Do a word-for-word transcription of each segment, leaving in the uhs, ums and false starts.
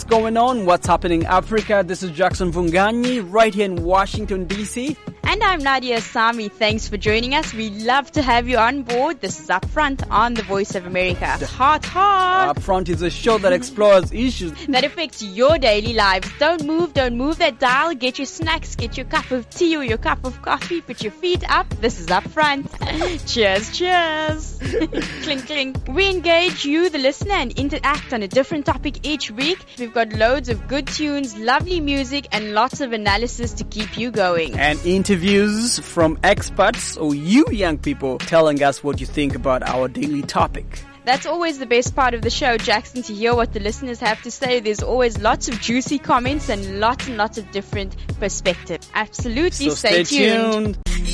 what's going on, what's happening in Africa. This is Jackson Vunganyi right here in Washington, D C. And I'm Nadia Sami. Thanks for joining us. We love to have you on board. This is Upfront on the Voice of America. Hot, hot. Upfront is a show that explores issues that affects your daily lives. Don't move, don't move that dial. Get your snacks, get your cup of tea or your cup of coffee. Put your feet up. This is Upfront. Cheers, cheers. Clink, clink. We engage you, the listener, and interact on a different topic each week. We've got loads of good tunes, lovely music, and lots of analysis to keep you going. And interviews from experts or you young people telling us what you think about our daily topic. That's always the best part of the show, Jackson, to hear what the listeners have to say. There's always lots of juicy comments and lots and lots of different perspectives. Absolutely, so stay, stay tuned. tuned.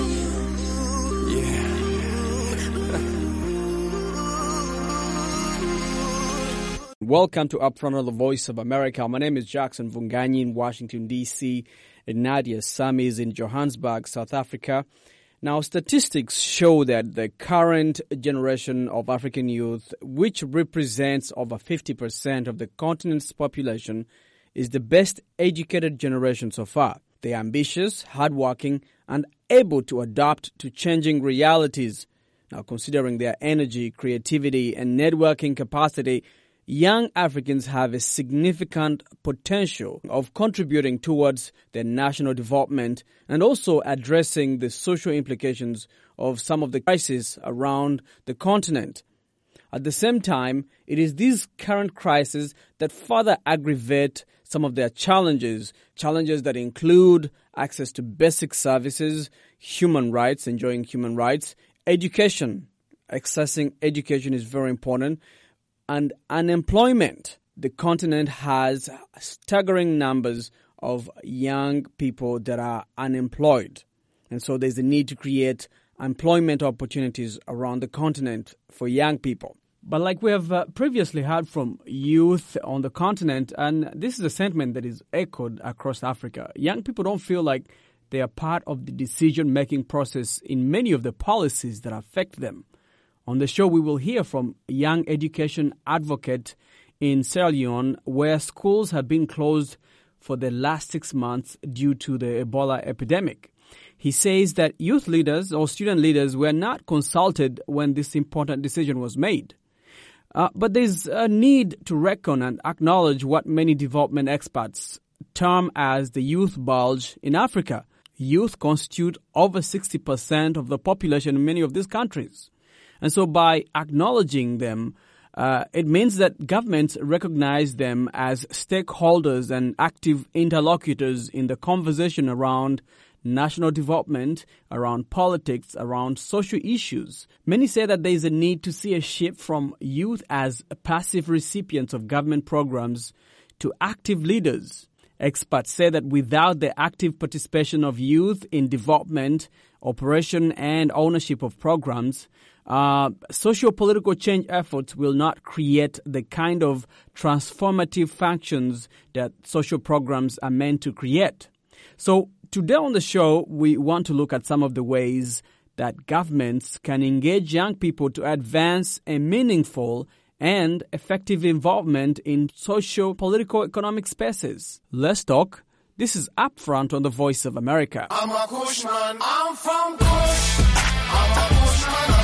Welcome to Upfront on the Voice of America. My name is Jackson Vunganyi in Washington, D C, and Nadia Sami is in Johannesburg, South Africa. Now, statistics show that the current generation of African youth, which represents over fifty percent of the continent's population, is the best educated generation so far. They are ambitious, hardworking, and able to adapt to changing realities. Now, considering their energy, creativity, and networking capacity, young Africans have a significant potential of contributing towards their national development and also addressing the social implications of some of the crises around the continent. At the same time, it is these current crises that further aggravate some of their challenges, challenges that include access to basic services, human rights, enjoying human rights, education. Accessing education is very important. And unemployment. The continent has staggering numbers of young people that are unemployed. And so there's a need to create employment opportunities around the continent for young people. But like we have uh, previously heard from youth on the continent, and this is a sentiment that is echoed across Africa, young people don't feel like they are part of the decision-making process in many of the policies that affect them. On the show, we will hear from a young education advocate in Sierra Leone, where schools have been closed for the last six months due to the Ebola epidemic. He says that youth leaders or student leaders were not consulted when this important decision was made. Uh, but there's a need to reckon and acknowledge what many development experts term as the youth bulge in Africa. Youth constitute over sixty percent of the population in many of these countries. And so by acknowledging them, uh, it means that governments recognize them as stakeholders and active interlocutors in the conversation around national development, around politics, around social issues. Many say that there is a need to see a shift from youth as passive recipients of government programs to active leaders. Experts say that without the active participation of youth in development, operation, and ownership of programs, Uh, socio-political change efforts will not create the kind of transformative functions that social programs are meant to create. So today on the show, we want to look at some of the ways that governments can engage young people to advance a meaningful and effective involvement in socio-political economic spaces. Let's talk. This is Upfront on the Voice of America. I'm a Kushman. I'm from Kush. I'm a Kushman.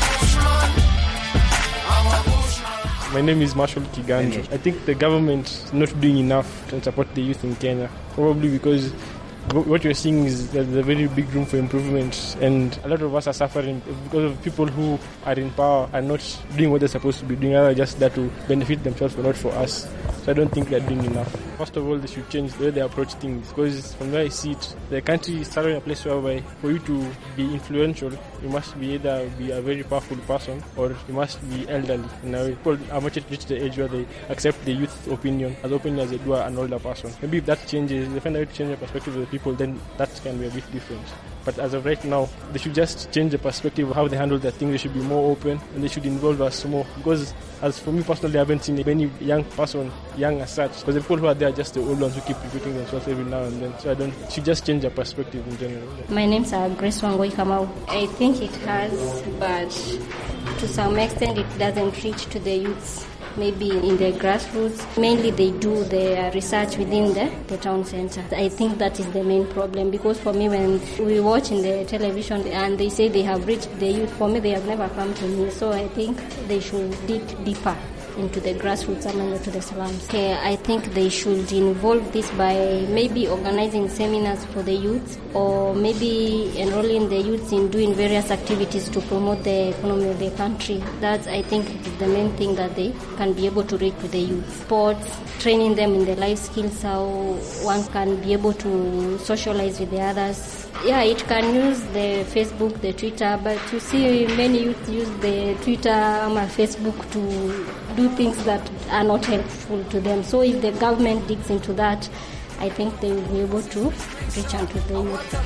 My name is Marshall Kiganjo. I think the government is not doing enough to support the youth in Kenya, probably because what you're seeing is that there's a very big room for improvement, and a lot of us are suffering because of people who are in power are not doing what they're supposed to be doing, rather just that to benefit themselves, but not for us. So I don't think they're doing enough. First of all, they should change the way they approach things, because from where I see it, the country is starting a place whereby for you to be influential, you must be either be a very powerful person or you must be elderly. Now, people are much reached the age where they accept the youth opinion as openly as they do an older person. Maybe if that changes, they find a way to change the perspective of the people, then that can be a bit different. But as of right now, they should just change the perspective of how they handle their things. They should be more open and they should involve us more. Because as for me personally, I haven't seen any young person, young as such. Because the people who are there are just the old ones who keep repeating themselves every now and then. So I don't, should just change their perspective in general. My name's uh, Grace Wangoi Kamau. I think it has, but to some extent it doesn't reach to the youths. maybe in the grassroots. Mainly they do their research within the, the town center. I think that is the main problem, because for me when we watch in the television and they say they have reached the youth, for me they have never come to me. So I think they should dig deeper into the grassroots and into the slums. Okay, I think they should involve this by maybe organizing seminars for the youth, or maybe enrolling the youth in doing various activities to promote the economy of the country. That's, I think, is the main thing that they can be able to reach to the youth. Sports, training them in the life skills, how one can be able to socialize with the others. Yeah, it can use the Facebook, the Twitter, but you see many youth use the Twitter or Facebook to do things that are not helpful to them. So if the government digs into that, I think they will be able to reach out to the youth.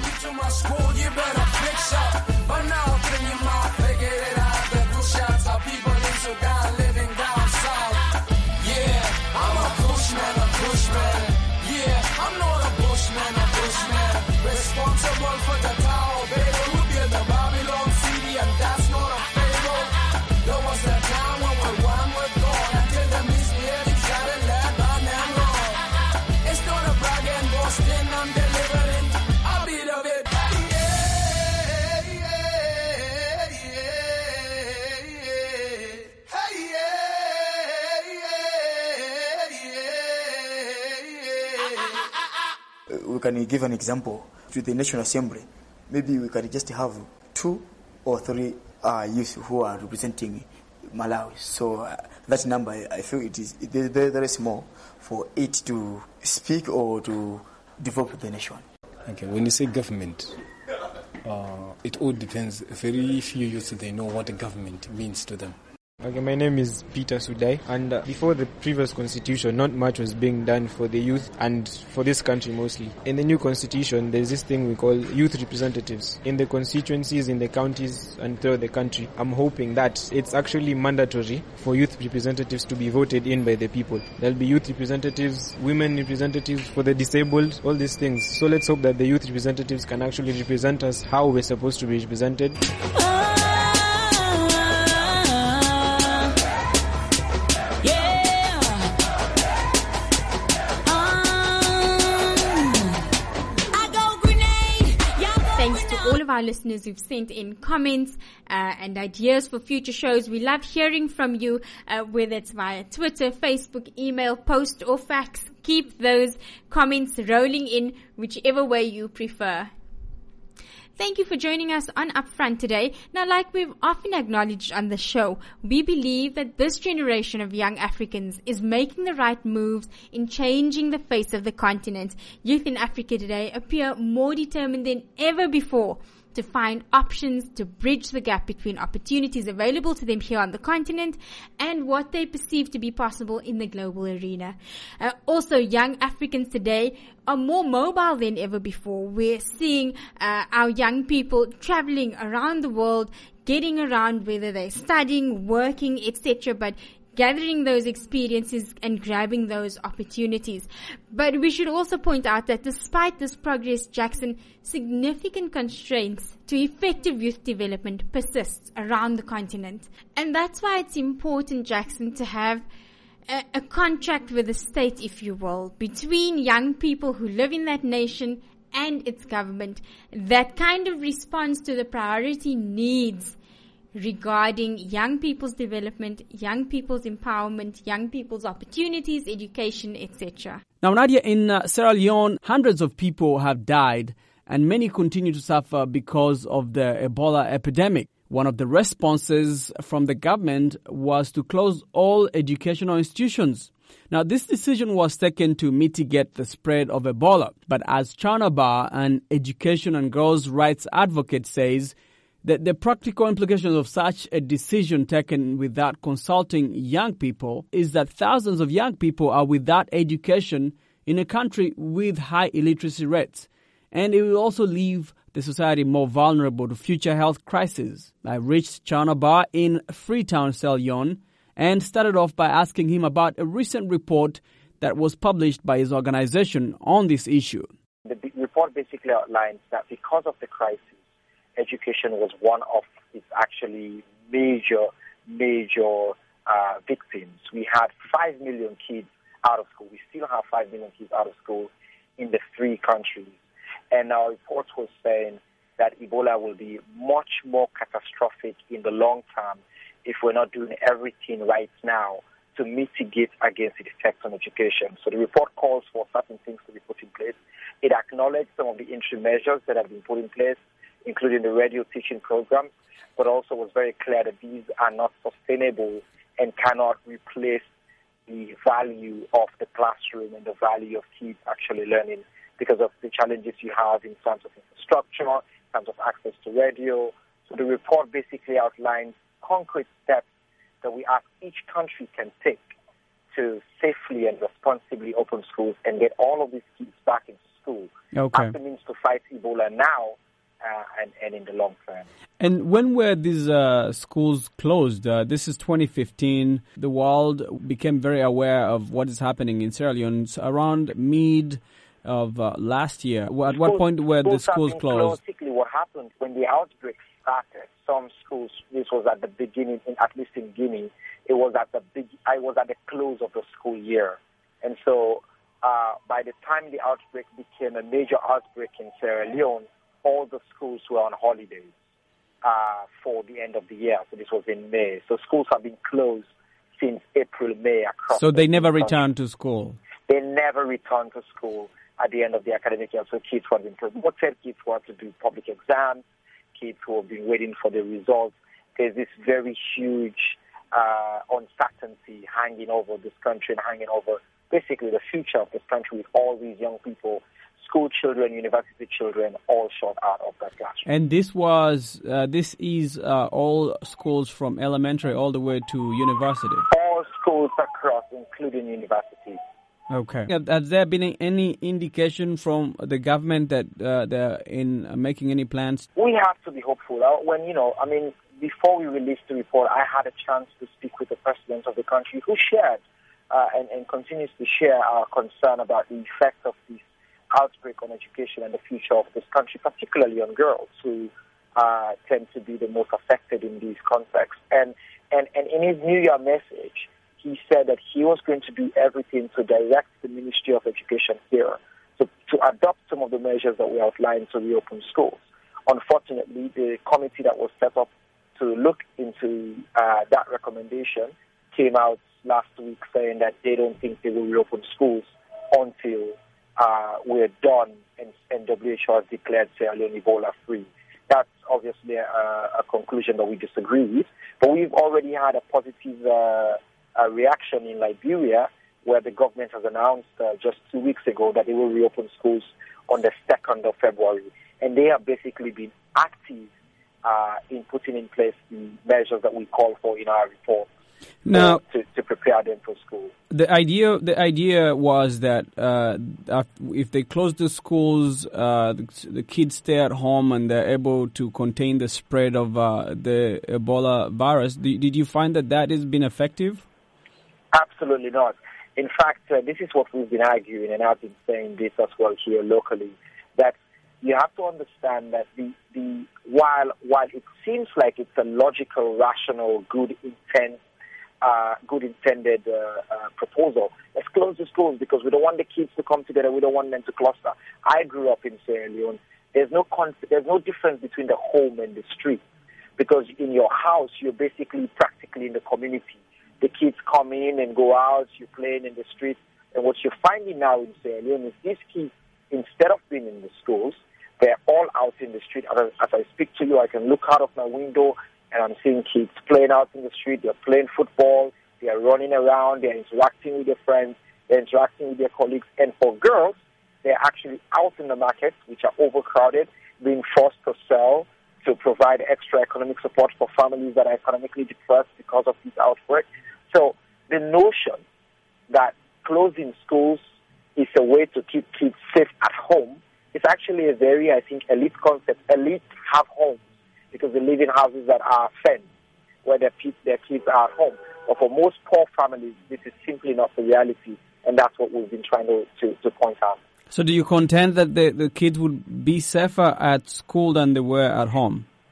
We can give an example to the National Assembly. Maybe we can just have two or three uh, youth who are representing Malawi. So uh, that number, I feel it is very, very small for it to speak or to develop the nation. Okay, when you say government, uh, it all depends. Very few youths, they know what the government means to them. Okay, my name is Peter Sudai, and uh, before the previous constitution, not much was being done for the youth and for this country mostly. In the new constitution, there's this thing we call youth representatives in the constituencies, in the counties, and throughout the country. I'm hoping that it's actually mandatory for youth representatives to be voted in by the people. There'll be youth representatives, women representatives, for the disabled, all these things. So let's hope that the youth representatives can actually represent us how we're supposed to be represented. Our listeners who've sent in comments uh, and ideas for future shows. We love hearing from you, uh, whether it's via Twitter, Facebook, email, post, or fax. Keep those comments rolling in whichever way you prefer. Thank you for joining us on Upfront today. Now, like we've often acknowledged on the show, we believe that this generation of young Africans is making the right moves in changing the face of the continent. Youth in Africa today appear more determined than ever before to find options to bridge the gap between opportunities available to them here on the continent and what they perceive to be possible in the global arena. Uh, also, young Africans today are more mobile than ever before. We're seeing uh, our young people traveling around the world, getting around, whether they're studying, working, et cetera, but gathering those experiences and grabbing those opportunities. But we should also point out that despite this progress, Jackson, significant constraints to effective youth development persists around the continent. And that's why it's important, Jackson, to have a, a contract with the state, if you will, between young people who live in that nation and its government that kind of responds to the priority needs regarding young people's development, young people's empowerment, young people's opportunities, education, et cetera. Now, Nadia, in uh, Sierra Leone, hundreds of people have died and many continue to suffer because of the Ebola epidemic. One of the responses from the government was to close all educational institutions. Now, this decision was taken to mitigate the spread of Ebola. But as Charnabar, an education and girls' rights advocate, says, that the practical implications of such a decision taken without consulting young people is that thousands of young people are without education in a country with high illiteracy rates. And it will also leave the society more vulnerable to future health crises. I reached Charnabar in Freetown, Sierra Leone, and started off by asking him about a recent report that was published by his organization on this issue. The report basically outlines that because of the crisis, education was one of its actually major, major uh, victims. We had five million kids out of school. We still have five million kids out of school in the three countries. And our report was saying that Ebola will be much more catastrophic in the long term if we're not doing everything right now to mitigate against its effects on education. So the report calls for certain things to be put in place. It acknowledged some of the interim measures that have been put in place, including the radio teaching programs, but also was very clear that these are not sustainable and cannot replace the value of the classroom and the value of kids actually learning because of the challenges you have in terms of infrastructure, in terms of access to radio. So the report basically outlines concrete steps that we ask each country can take to safely and responsibly open schools and get all of these kids back into school. Okay. As the means to fight Ebola now uh, and, and in the long term. And when were these uh, schools closed? Uh, this is twenty fifteen. The world became very aware of what is happening in Sierra Leone around mid of uh, last year. At what schools, point were the schools schools have been closed? Basically, what happened when the outbreak started, some schools, this was at the beginning, in, at least in Guinea, it was at the big, I was at the close of the school year. And so uh, by the time the outbreak became a major outbreak in Sierra Leone, all the schools were on holidays uh, for the end of the year. So this was in May. So schools have been closed since April, May across. So they the never country. returned to school? They never returned to school at the end of the academic year. So kids who have been promoted, kids who have to do public exams, kids who have been waiting for the results. There's this very huge uh, uncertainty hanging over this country and hanging over basically the future of this country with all these young people, school children, university children, all shut out of that classroom. And this was, uh, this is uh, all schools from elementary all the way to university? All schools across, including universities. Okay. Has there been any indication from the government that uh, they're in uh, making any plans? We have to be hopeful. Uh, when, you know, I mean, before we released the report, I had a chance to speak with the president of the country who shared uh, and, and continues to share our concern about the effect of this outbreak on education and the future of this country, particularly on girls who uh, tend to be the most affected in these contexts. And, and, and in his New Year message, he said that he was going to do everything to direct the Ministry of Education here to, to adopt some of the measures that we outlined to reopen schools. Unfortunately, the committee that was set up to look into uh, that recommendation came out last week saying that they don't think they will reopen schools until uh, we're done and, and W H O has declared Sierra Leone Ebola free. That's obviously a, a conclusion that we disagree with, but we've already had a positive uh, a reaction in Liberia, where the government has announced uh, just two weeks ago that they will reopen schools on the second of February. And they have basically been active uh, in putting in place the measures that we call for in our report now, uh, to, to prepare them for school. The idea the idea was that uh, if they close the schools, uh, the, the kids stay at home and they're able to contain the spread of uh, the Ebola virus. Did, did you find that that has been effective? Absolutely not. In fact, uh, this is what we've been arguing, and I've been saying this as well here locally, that you have to understand that the, the while while it seems like it's a logical, rational, good intent, uh, good intended uh, uh, proposal, let's close the schools because we don't want the kids to come together, we don't want them to cluster. I grew up in Sierra Leone. There's no con- there's no difference between the home and the street because in your house you're basically practically in the community. The kids come in and go out, you're playing in the streets. And what you're finding now in Sierra Leone is these kids, instead of being in the schools, they're all out in the street. As, as I speak to you, I can look out of my window and I'm seeing kids playing out in the street. They're playing football, they're running around, they're interacting with their friends, they're interacting with their colleagues. And for girls, they're actually out in the markets, which are overcrowded, being forced to sell, to provide extra economic support for families that are economically depressed because of this outbreak. So the notion that closing schools is a way to keep kids safe at home is actually a very, I think, elite concept. Elite have homes because they live in houses that are fenced, where their, their kids are at home. But for most poor families, this is simply not the reality, and that's what we've been trying to, to, to point out. So do you contend that the, the kids would be safer at school than they were at home?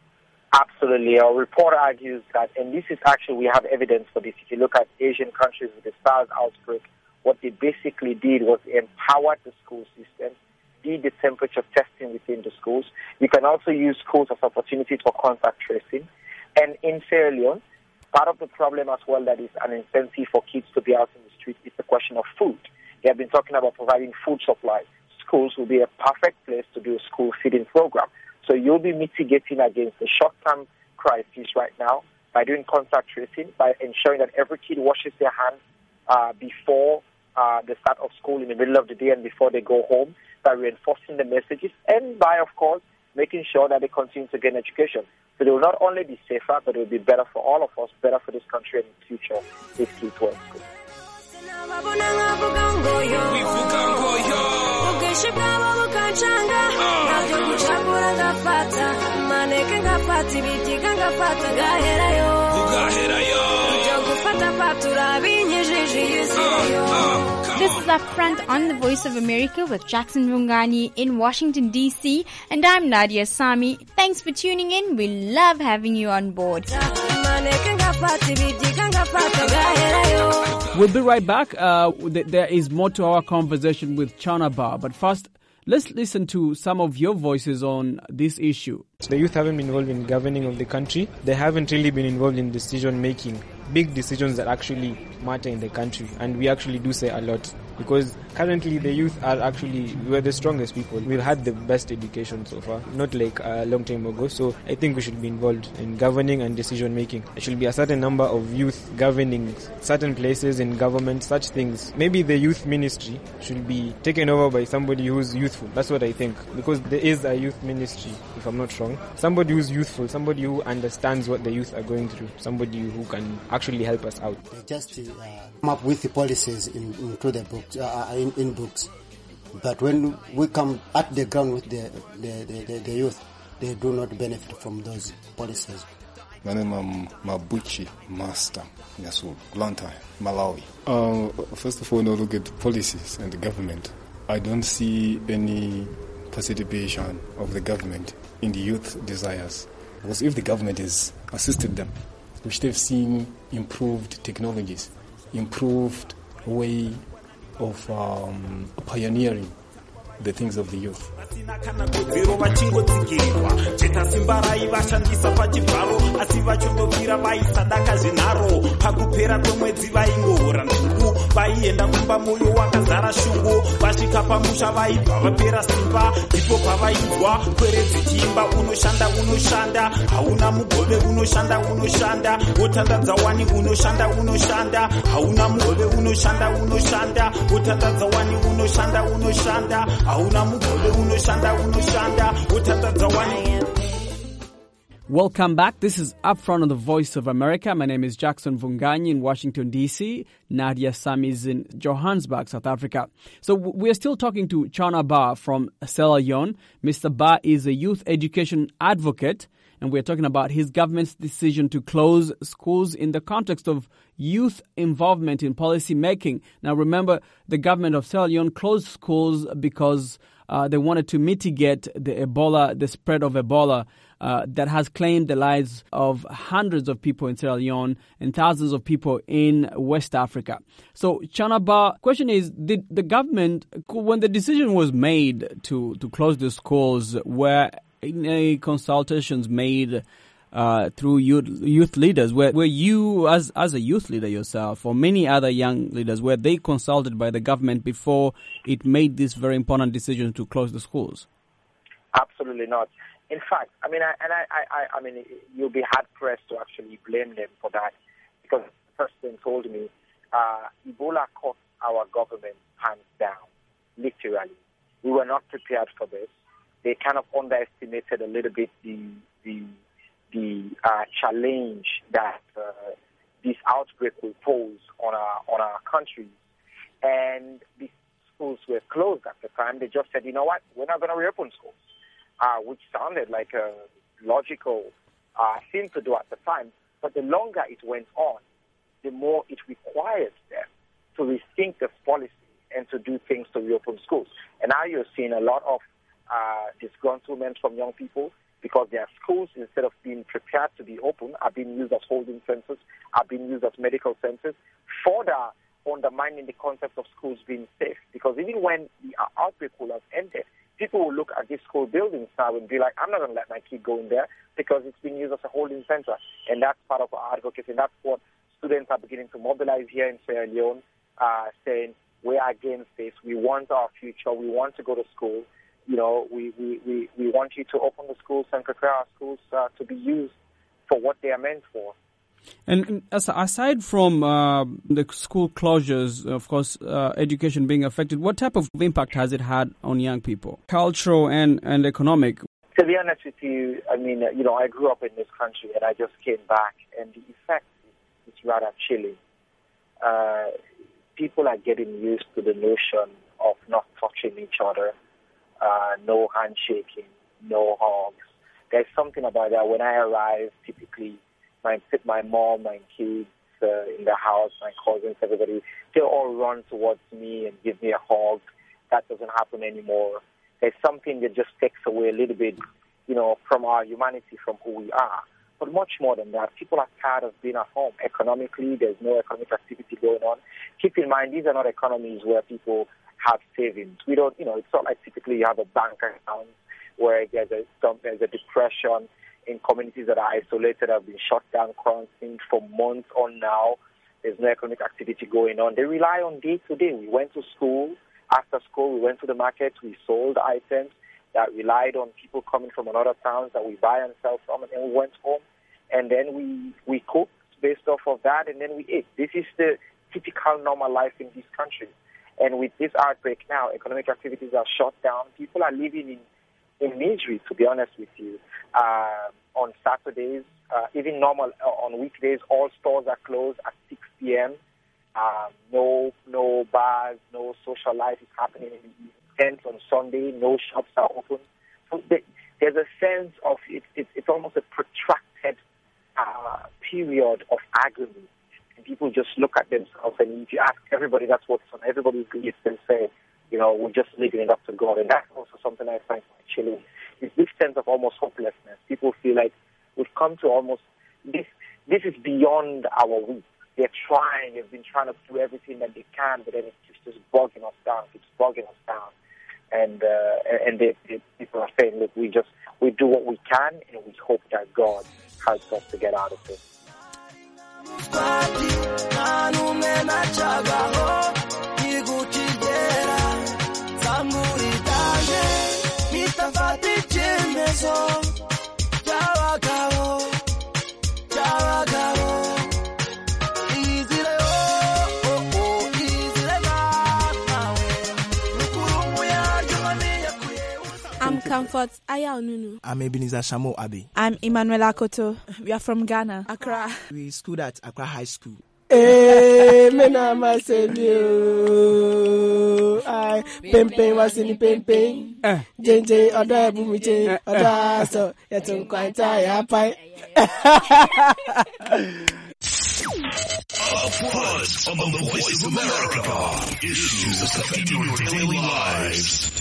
Absolutely. Our report argues that, and this is actually, we have evidence for this. If you look at Asian countries with the SARS outbreak, what they basically did was empower the school system, did the temperature testing within the schools. You can also use schools as opportunities for contact tracing. And in Sierra Leone, part of the problem as well that is an incentive for kids to be out in the street is the question of food. They have been talking about providing food supply. Schools will be a perfect place to do a school feeding program. So you'll be mitigating against the short-term crisis right now by doing contact tracing, by ensuring that every kid washes their hands uh, before uh, the start of school, in the middle of the day, and before they go home, by reinforcing the messages, and by, of course, making sure that they continue to gain education. So they will not only be safer, but it will be better for all of us, better for this country and the future if kids were in school. This is Upfront on the Voice of America with Jackson Vungani in Washington, D C, and I'm Nadia Sami. Thanks for tuning in. We love having you on board. We'll be right back. Uh, th- there is more to our conversation with Chana Ba, but first, let's listen to some of your voices on this issue. The youth haven't been involved in governing of the country. They haven't really been involved in decision making, big decisions that actually matter in the country. And we actually do say a lot, because currently the youth are actually, we're the strongest people. We've had the best education so far, not like a long time ago. So I think we should be involved in governing and decision making. There should be a certain number of youth governing certain places in government, such things. Maybe the youth ministry should be taken over by somebody who's youthful. That's what I think, because there is a youth ministry, if I'm not wrong. Somebody who's youthful, somebody who understands what the youth are going through, somebody who can actually help us out. Just uh, come up with the policies in, into the books, uh, in, in books. But when we come at the ground with the the, the, the, the youth, they do not benefit from those policies. My name is Mabuchi Master Nyasu, Lanta, Malawi. Uh, first of all, now look at the policies and the government. I don't see any participation of the government in the youth desires. Because if the government has assisted them, we should have seen improved technologies, improved way of um, pioneering the things of the youth. vaienda kumba moyo wakazara shungu vasvika pamusha vaibva vapera simba ndipo pavainzwa kwere dzichimba unoshanda unoshanda hauna mugove unoshanda unoshanda wotandadza wani unoshanda unoshanda hauna mugove unoshanda unoshanda wotandadza wani unoshanda unoshanda hauna mugove unoshanda unoshanda wotandadza wani. Welcome back. This is Upfront on the Voice of America. My name is Jackson Vunganyi in Washington, D C. Nadia Sami is in Johannesburg, South Africa. So we're still talking to Chana Ba from Sierra Leone. Mister Ba is a youth education advocate, and we're talking about his government's decision to close schools in the context of youth involvement in policy making. Now, remember, the government of Sierra Leone closed schools because uh, they wanted to mitigate the Ebola, the spread of Ebola, Uh, that has claimed the lives of hundreds of people in Sierra Leone and thousands of people in West Africa. So, Chana Ba, question is, did the government, when the decision was made to, to close the schools, were any consultations made uh, through youth, youth leaders? Were, were you, as, as a youth leader yourself, or many other young leaders, were they consulted by the government before it made this very important decision to close the schools? Absolutely not. In fact, I mean, I, and I, I, I mean, you'll be hard pressed to actually blame them for that, because the president told me uh, Ebola caught our government hands down, literally. We were not prepared for this. They kind of underestimated a little bit the the the uh, challenge that uh, this outbreak will pose on our on our country, and the schools were closed at the time. They just said, you know what, we're not going to reopen schools. Uh, which sounded like a logical uh, thing to do at the time. But the longer it went on, the more it required them to rethink this policy and to do things to reopen schools. And now you're seeing a lot of uh, disgruntlement from young people because their schools, instead of being prepared to be open, are being used as holding centers, are being used as medical centers, further undermining the concept of schools being safe. Because even when the outbreak will have ended, people will look at these school buildings now and be like, I'm not going to let my kid go in there because it's being used as a holding center. And that's part of our advocacy, and that's what students are beginning to mobilize here in Sierra Leone, uh, saying, we are against this. We want our future. We want to go to school. You know, we, we, we, we want you to open the schools and prepare our schools uh, to be used for what they are meant for. And aside from uh, the school closures, of course, uh, education being affected, what type of impact has it had on young people, cultural and, and economic? To be honest with you, I mean, you know, I grew up in this country and I just came back, and the effect is, is rather chilling. Uh, people are getting used to the notion of not touching each other, uh, no handshaking, no hugs. There's something about that. When I arrive, typically, my my mom, my kids uh, in the house, my cousins, everybody, they all run towards me and give me a hug. That doesn't happen anymore. There's something that just takes away a little bit, you know, from our humanity, from who we are. But much more than that, people are tired of being at home. Economically, there's no economic activity going on. Keep in mind, these are not economies where people have savings. We don't, you know, it's not like typically you have a bank account where there's a, there's a depression in communities that are isolated, have been shut down, quarantined for months on now. There's no economic activity going on. They rely on day to day. We went to school. After school, we went to the market. We sold items that relied on people coming from another towns that we buy and sell from, and then we went home. And then we, we cooked based off of that, and then we ate. This is the typical normal life in this country. And with this outbreak now, economic activities are shut down. People are living in in misery, to be honest with you. Uh, on Saturdays, uh, even normal uh, on weekdays, all stores are closed at six p.m. Um, no, no bars, no social life is happening in the evenings. On Sunday, no shops are open. So the, there's a sense of it, it, it's almost a protracted uh, period of agony. And people just look at themselves, and if you ask everybody, that's what's on everybody's lips, and say, you know, we're just leaving it up to God. And that's also something I find quite chilling. It's this sense of almost hopelessness. People feel like we've come to almost, this This is beyond our reach. They're trying, they've been trying to do everything that they can, but then it keeps just bogging us down, keeps bogging us down. And uh, and they, they, people are saying, look, we just, we do what we can, and we hope that God helps us to get out of this. I'm Comfort Ayaonunu. I'm Ebenezer Shamo Abe. I'm Emmanuel Akoto. We are from Ghana, Accra. We schooled at Accra High School. Eh, mena masebio. Ay, pempe wasini pempe. Jenje oda bumiche oda so yatum kwanta ya pai. Upwards on the Voice of America. Issues affecting your daily lives.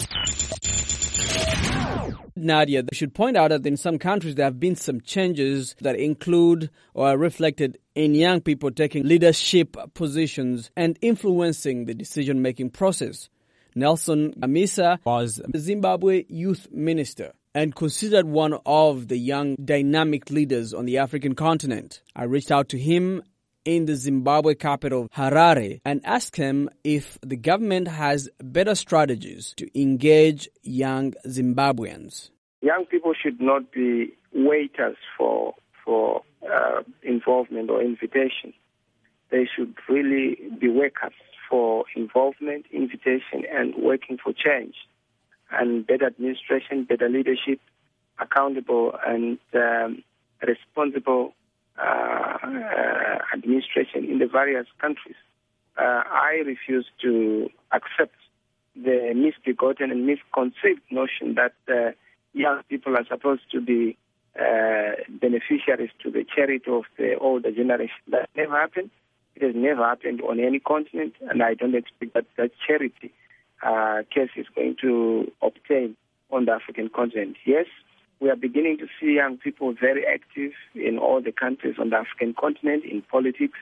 Nadia, they should point out that in some countries there have been some changes that include or are reflected in young people taking leadership positions and influencing the decision-making process. Nelson Amisa was the Zimbabwe youth minister and considered one of the young dynamic leaders on the African continent. I reached out to him in the Zimbabwe capital, Harare, and asked him if the government has better strategies to engage young Zimbabweans. Young people should not be waiters for for uh, involvement or invitation. They should really be workers for involvement, invitation, and working for change. And better administration, better leadership, accountable and um, responsible Uh, uh, administration in the various countries. Uh, I refuse to accept the misbegotten and misconceived notion that uh, young people are supposed to be uh, beneficiaries to the charity of the older generation. That never happened. It has never happened on any continent, and I don't expect that that charity uh, case is going to obtain on the African continent. Yes, We are beginning to see young people very active in all the countries on the African continent, in politics,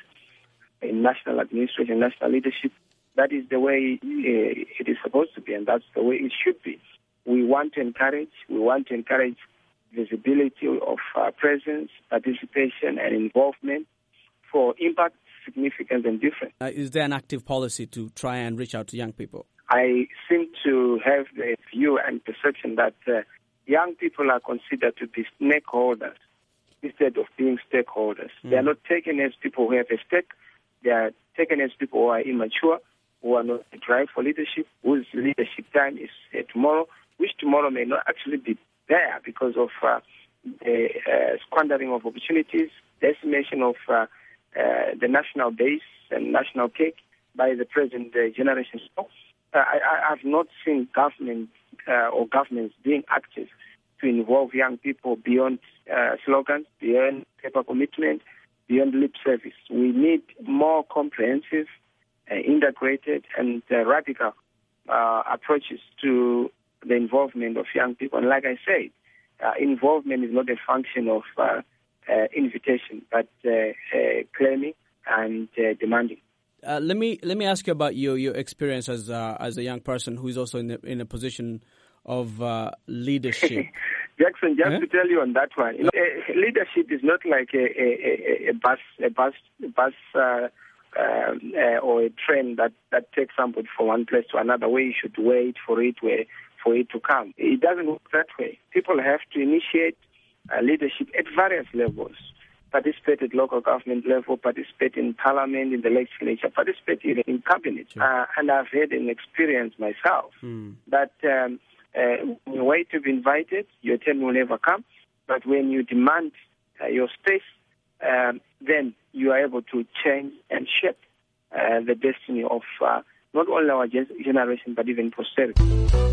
in national administration, national leadership. That is the way uh, it is supposed to be, and that's the way it should be. We want to encourage, we want to encourage visibility of uh, presence, participation, and involvement for impact, significance, and difference. Uh, is there an active policy to try and reach out to young people? I seem to have the view and perception that uh, young people are considered to be stakeholders instead of being stakeholders. Mm. They are not taken as people who have a stake. They are taken as people who are immature, who are not drive for leadership, whose leadership time is uh, tomorrow, which tomorrow may not actually be there because of uh, the uh, squandering of opportunities, decimation of uh, uh, the national base and national cake by the present uh, generation. So, uh, I, I have not seen government uh, or governments being active to involve young people beyond uh, slogans, beyond paper commitment, beyond lip service. We need more comprehensive, uh, integrated, and uh, radical uh, approaches to the involvement of young people. And like I said, uh, involvement is not a function of uh, uh, invitation, but uh, uh, claiming and uh, demanding. Uh, let me let me ask you about your, your experience as uh, as a young person who is also in a, in a position of uh, leadership. Jackson, just yeah? to tell you on that one, you know, uh, leadership is not like a, a, a bus, a bus, a bus, uh, um, uh, or a train that, that takes somebody from one place to another, where you should wait for it, where for it to come. It doesn't work that way. People have to initiate uh, leadership at various levels. Participate at local government level, participate in parliament, in the legislature, participate even in cabinet. Sure. Uh, and I've had an experience myself mm. that um, uh, when you wait to be invited, your turn will never come. But when you demand uh, your space, um, then you are able to change and shape uh, the destiny of uh, not only our generation, but even posterity.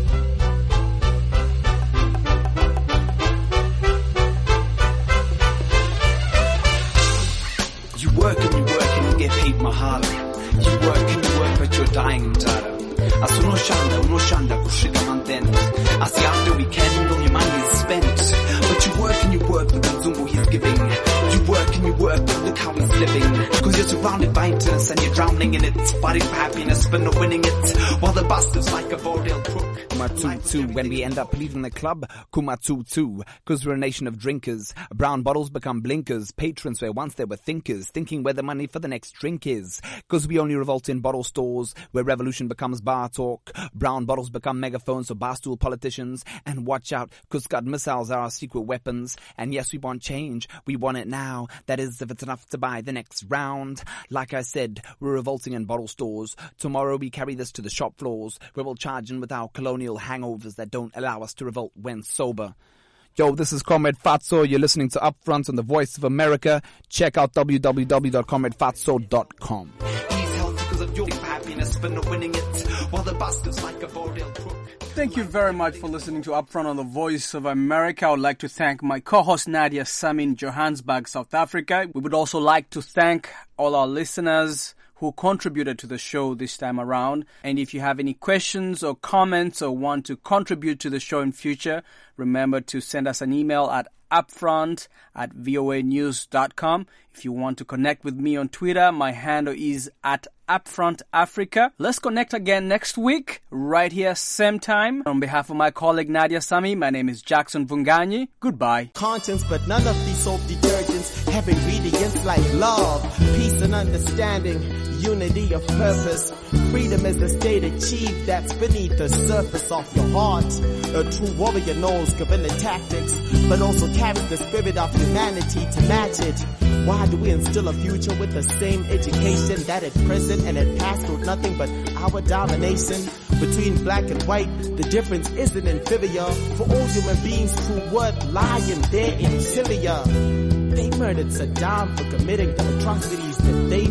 You work and you work and you get paid mahala. You work and you work but you're dying mtara. As uno shanda, uno shanda kushiga mantena. As after weekend all your money is spent. But you work and you work with the zungu he's giving. You work and you work but look how he's living. Cause you're surrounded by interest and you're drowning in it. Fighting for happiness but not winning it. While the bus is like a bordel crook. Kumatutu, when we end up leaving the club, Kumatutu, cause we're a nation of drinkers. Brown bottles become blinkers, patrons where once there were thinkers, thinking where the money for the next drink is. Cause we only revolt in bottle stores, where revolution becomes bar talk. Brown bottles become megaphones for barstool politicians. And watch out, cause Scud missiles are our secret weapons. And yes, we want change, we want it now. That is, if it's enough to buy the next round. Like I said, we're revolting in bottle stores. Tomorrow we carry this to the shop floors, where we'll charge in with our colonial hangovers that don't allow us to revolt when sober. Yo, this is Comrade Fatso. You're listening to Upfront on the Voice of America. Check out w w w dot comrade fatso dot com. He's healthy because of your happiness but not winning it. While the bus is like a bordel crook. Thank you very much for listening to Upfront on the Voice of America. I would like to thank my co-host Nadia Sami in Johannesburg, South Africa. We would also like to thank all our listeners who contributed to the show this time around. And if you have any questions or comments or want to contribute to the show in future, remember to send us an email at upfront at voa news dot com. If you want to connect with me on Twitter, my handle is at Upfront Africa. Let's connect again next week, right here, same time. On behalf of my colleague Nadia Sami, my name is Jackson Vunganyi. Goodbye. Contents, but none of these soap detergents have ingredients like love, peace and understanding, unity of purpose. Freedom is the state achieved that's beneath the surface of your heart. A true warrior knows guerrilla tactics, but also carries the spirit of humanity to match it. Why do we instill a future with the same education that at present and at past hold nothing but our domination? Between black and white, the difference isn't inferior. For all human beings, true worth lie in their interior. They murdered Saddam for committing the atrocities that they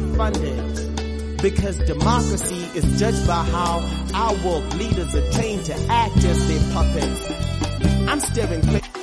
funded. Because democracy is judged by how our world leaders are trained to act as their puppets. I'm staring quick.